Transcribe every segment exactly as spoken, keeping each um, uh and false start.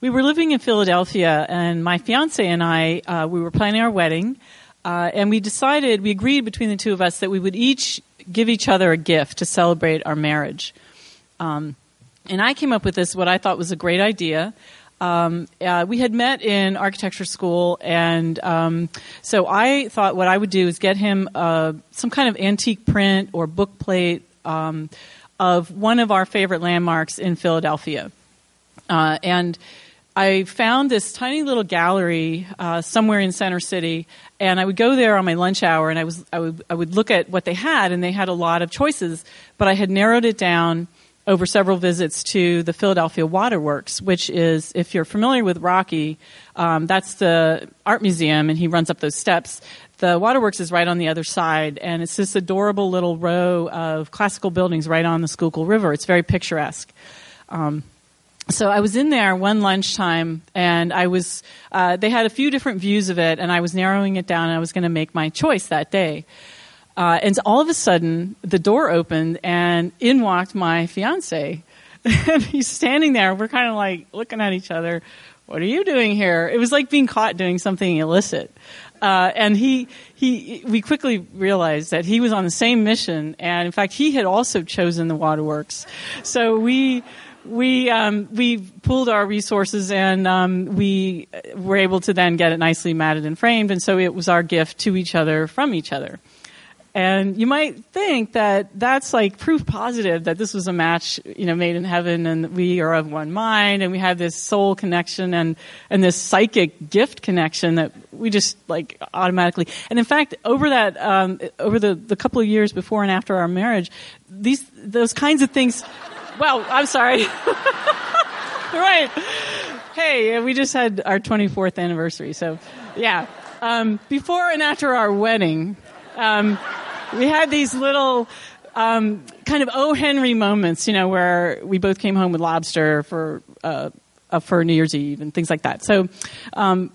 we were living in Philadelphia, and my fiance and I, uh, we were planning our wedding, uh, and we decided, we agreed between the two of us that we would each give each other a gift to celebrate our marriage. Um, and I came up with this, what I thought was a great idea. Um, uh, we had met in architecture school, and um, so I thought what I would do is get him uh, some kind of antique print or book plate um, of one of our favorite landmarks in Philadelphia. Uh, and I found this tiny little gallery uh, somewhere in Center City, and I would go there on my lunch hour, and I was I would I would look at what they had, and they had a lot of choices, but I had narrowed it down over several visits to the Philadelphia Waterworks, which is, if you're familiar with Rocky, um, that's the art museum, and he runs up those steps. The Waterworks is right on the other side, and it's this adorable little row of classical buildings right on the Schuylkill River. It's very picturesque. Um, so I was in there one lunchtime, and I was, uh, they had a few different views of it, and I was narrowing it down, and I was going to make my choice that day. Uh, and all of a sudden, the door opened, and in walked my fiance. And he's standing there. We're kind of like looking at each other. What are you doing here? It was like being caught doing something illicit. Uh, and he, he, we quickly realized that he was on the same mission. And in fact, he had also chosen the Waterworks. So we, we, um, we pooled our resources, and um, we were able to then get it nicely matted and framed. And so it was our gift to each other from each other. And you might think that that's like proof positive that this was a match, you know, made in heaven, and we are of one mind, and we have this soul connection and, and this psychic gift connection that we just like automatically. And in fact, over that, um, over the, the couple of years before and after our marriage, these, those kinds of things, well, I'm sorry. Right. Hey, we just had our twenty-fourth anniversary. So yeah, um, before and after our wedding, um, we had these little um, kind of O. Henry moments, you know, where we both came home with lobster for uh, uh, for New Year's Eve and things like that. So um,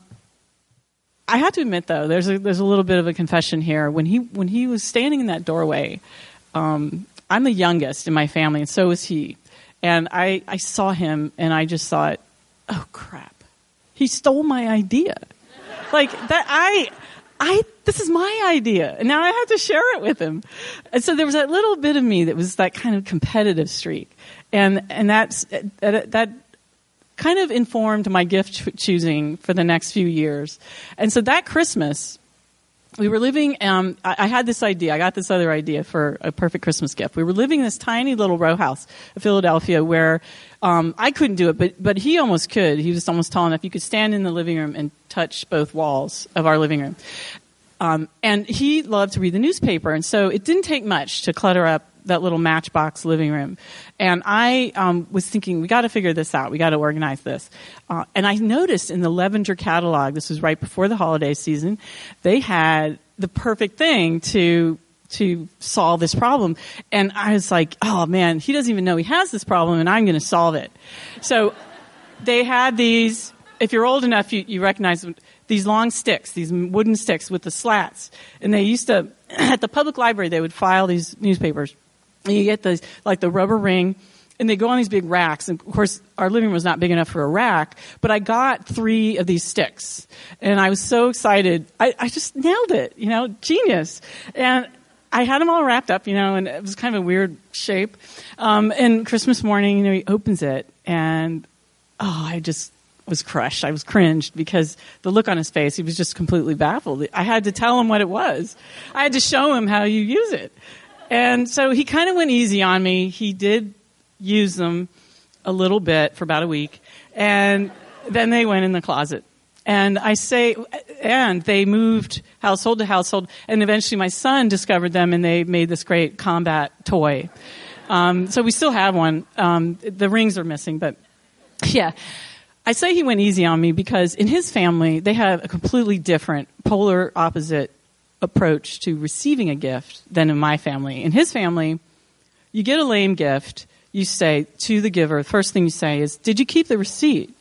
I have to admit, though, there's a, there's a little bit of a confession here. When he when he was standing in that doorway, um, I'm the youngest in my family, and so is he. And I, I saw him, and I just thought, oh, crap. He stole my idea. Like, that I... I, this is my idea, and now I have to share it with him. And so there was that little bit of me that was that kind of competitive streak. And, and that's, that, that kind of informed my gift choosing for the next few years. And so that Christmas, we were living, um, I, I had this idea, I got this other idea for a perfect Christmas gift. We were living in this tiny little row house in Philadelphia where, um, I couldn't do it, but, but he almost could. He was almost tall enough. You could stand in the living room and touch both walls of our living room. Um, and he loved to read the newspaper, and so it didn't take much to clutter up that little matchbox living room. And I um, was thinking, we got to figure this out. We got to organize this. Uh, and I noticed in the Levenger catalog, this was right before the holiday season, they had the perfect thing to to solve this problem. And I was like, oh man, he doesn't even know he has this problem, and I'm going to solve it. So they had these. If you're old enough, you, you recognize them. These long sticks, these wooden sticks with the slats. And they used to, at the public library, they would file these newspapers. And you get the, like the rubber ring, and they go on these big racks. And of course, our living room was not big enough for a rack, but I got three of these sticks. And I was so excited. I, I just nailed it, you know, genius. And I had them all wrapped up, you know, and it was kind of a weird shape. Um, and Christmas morning, you know, he opens it, and, oh, I just was crushed. I was cringed because the look on his face, he was just completely baffled. I had to tell him what it was. I had to show him how you use it. And so he kind of went easy on me. He did use them a little bit for about a week. And then they went in the closet. And I say, and they moved household to household. And eventually my son discovered them, and they made this great combat toy. Um, so we still have one. Um, the rings are missing, but yeah. I say he went easy on me because in his family, they have a completely different, polar opposite approach to receiving a gift than in my family. In his family, you get a lame gift, you say to the giver, the first thing you say is, did you keep the receipt?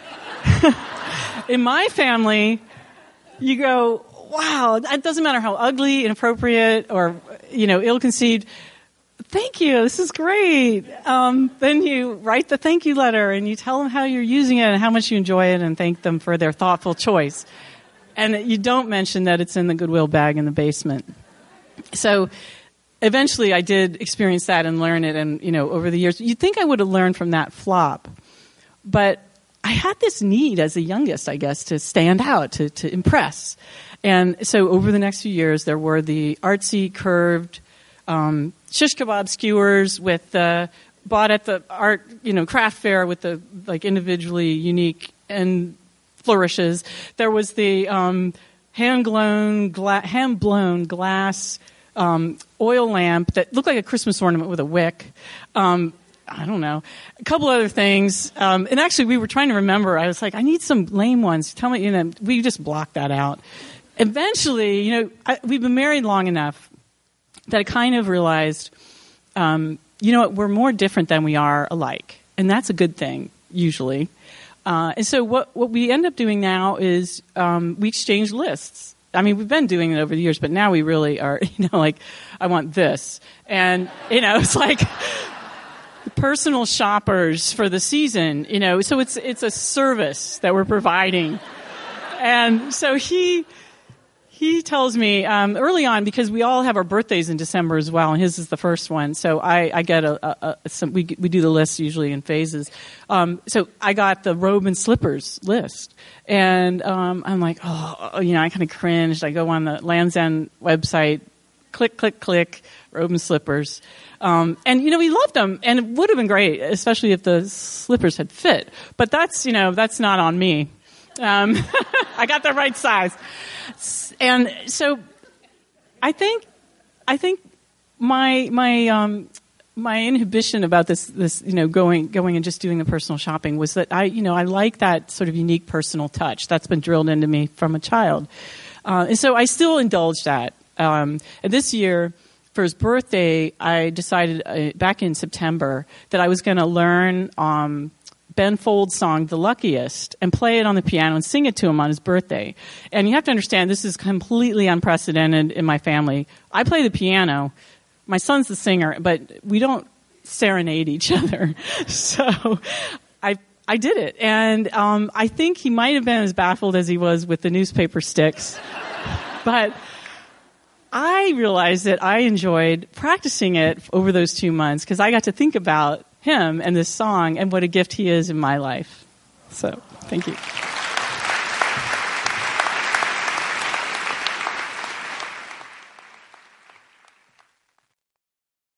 In my family, you go, wow, it doesn't matter how ugly, inappropriate, or, you know, ill-conceived. thank you. This is great. Um, then you write the thank you letter and you tell them how you're using it and how much you enjoy it and thank them for their thoughtful choice. And you don't mention that it's in the Goodwill bag in the basement. So eventually I did experience that and learn it. And, you know, over the years, you'd think I would have learned from that flop. But I had this need as the youngest, I guess, to stand out, to, to impress. And so over the next few years, there were the artsy, curved um, shish kebab skewers with uh, bought at the art, you know, craft fair with the like individually unique and flourishes. There was the um, hand blown, gla- hand blown glass um, oil lamp that looked like a Christmas ornament with a wick. Um, I don't know. A couple other things. Um, and actually, we were trying to remember. I was like, I need some lame ones. Tell me, you know, we just blocked that out. Eventually, you know, I, we've been married long enough that I kind of realized, um, you know what, we're more different than we are alike. And that's a good thing, usually. Uh, and so what, what we end up doing now is um, we exchange lists. I mean, we've been doing it over the years, but now we really are, you know, like, I want this. And, you know, it's like personal shoppers for the season, you know. So it's it's a service that we're providing. And so he... He tells me um, early on, because we all have our birthdays in December as well, and his is the first one. So I, I get a, a, a some, we we do the list usually in phases. Um, so I got the robe and slippers list, and um, I'm like, oh, you know, I kind of cringed. I go on the Land's End website, click, click, click, robe and slippers, um, and you know, we loved them, and it would have been great, especially if the slippers had fit. But that's you know, that's not on me. Um, I got the right size. And so, I think, I think my my um, my inhibition about this this you know going going and just doing the personal shopping was that I you know I like that sort of unique personal touch that's been drilled into me from a child, uh, and so I still indulge that. Um, and this year, for his birthday, I decided uh, back in September that I was going to learn Um, Ben Folds' song, The Luckiest, and play it on the piano and sing it to him on his birthday. And you have to understand, this is completely unprecedented in my family. I play the piano. My son's the singer, but we don't serenade each other. So I I did it. And um, I think he might have been as baffled as he was with the newspaper sticks. But I realized that I enjoyed practicing it over those two months because I got to think about him and this song and what a gift he is in my life. So, thank you.